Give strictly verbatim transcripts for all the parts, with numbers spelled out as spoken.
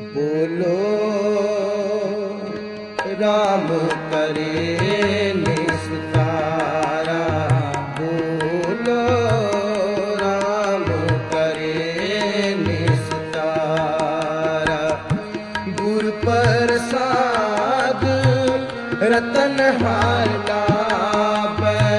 बोलो राम करे निस्तारा, बोलो राम करे निस्तारा। गुर प्रसाद रतन हार लाभै,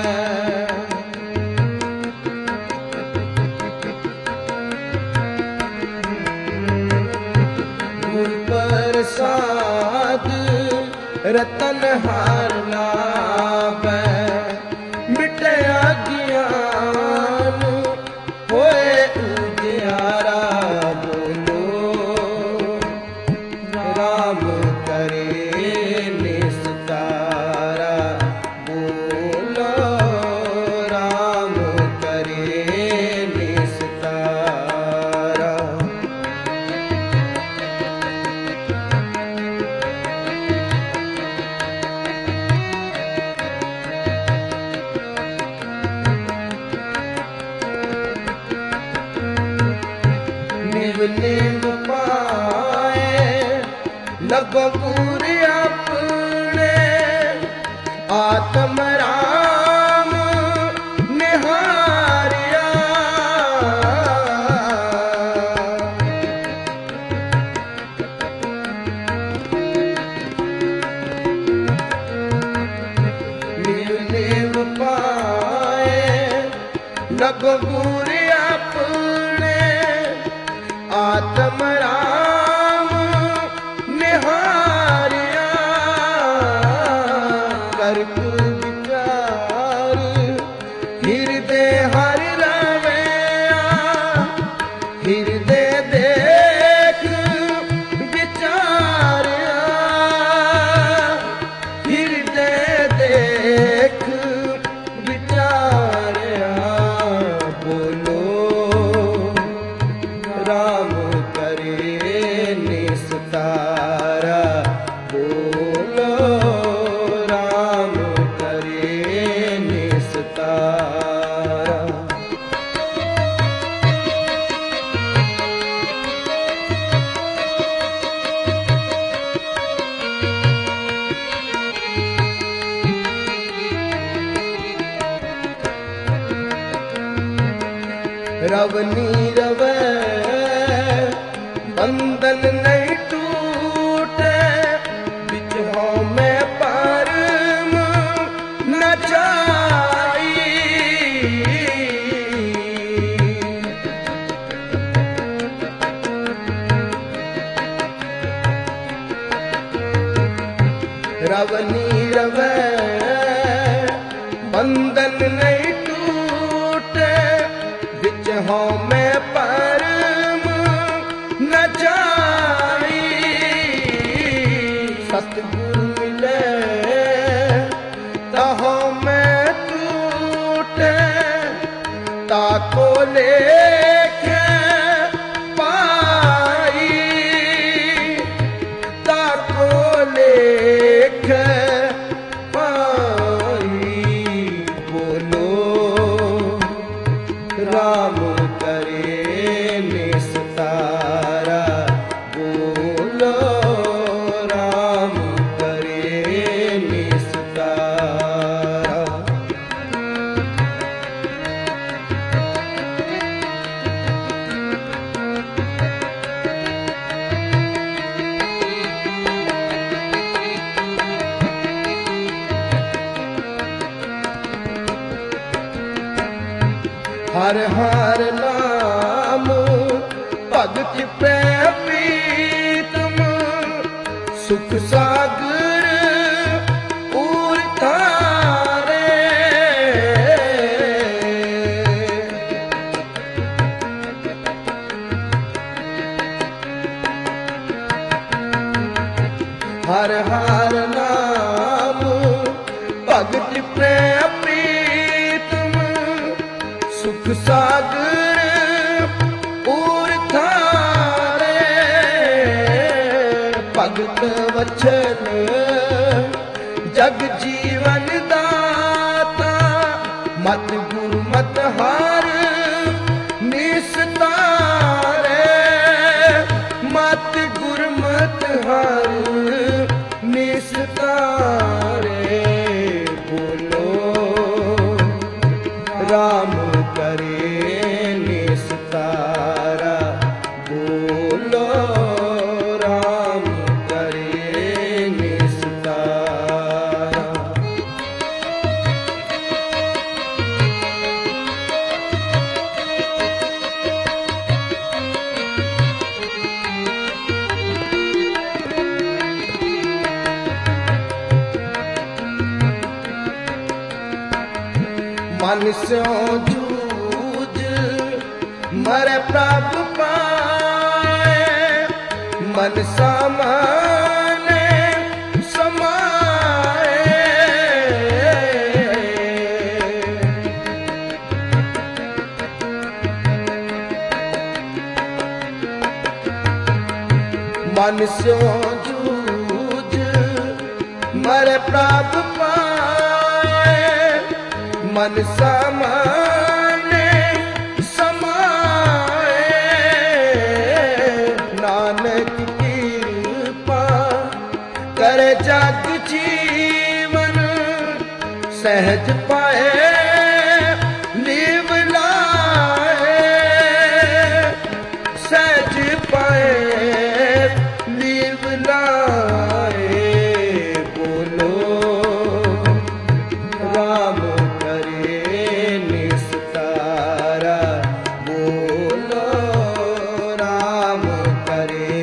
गुर प्रसाद रतन हार लाभै। मिटया ज्ञान होए उजियारा, बोलो राम करे निस्तारा, बोलो राम करे निस्तारा। निव निव पाए लगो गुर अपने, आत्म राम निहारिया। निव निव पाए लगो गुर अपने, आत्म राम निहारिया। करक विचार हृदय हर रवैया, हृदय देख विचारिया, हृदय देख विचारिया। बोलो राम करे निस्तारा, बोलो राम करे निस्तारा। रवनी रवै बंधन नहीं टूटे, बिच में परम न जाई। रवनी रवै बंधन नहीं टूटे, बिच में परम न जाई। सतगुरु मिले तहो में टूटे, ताको लेख पाई, ताको लेख पाई। बोलो राम करे निस्तारा, बोलो राम करे निस्तारा। हर हर नाम भगत प्रीतम, सुख सागर पूर तारे। हर हर नाम भगत प्रीतम, सुख सागर पूर थारे। भगत वचन जग जीवन दाता, मत गुर मत हार निस्तारे। मत गुर मन स्यों जूझ मरे प्रभ पाए, मन सामाने समाए। मन स्यों जूझ मरे प्रभ पाए, मन समाने समाए। नानक कृपा कर जग जीवन, सहज पाए नीव लाए, सहज पाए नीव लाए। बोलो राम करे निस्तारा, बोलो राम करे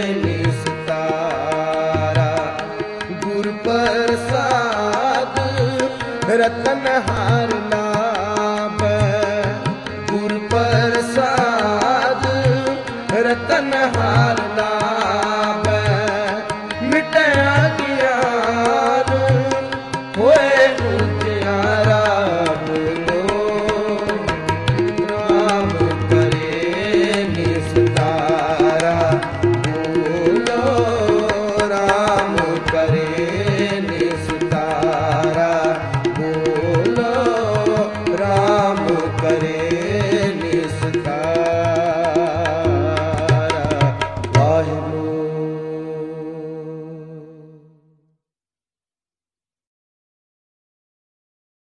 निस्तारा। गुर प्रसाद रतन हार लाभ, गुर प्रसाद रतन हार लाभ।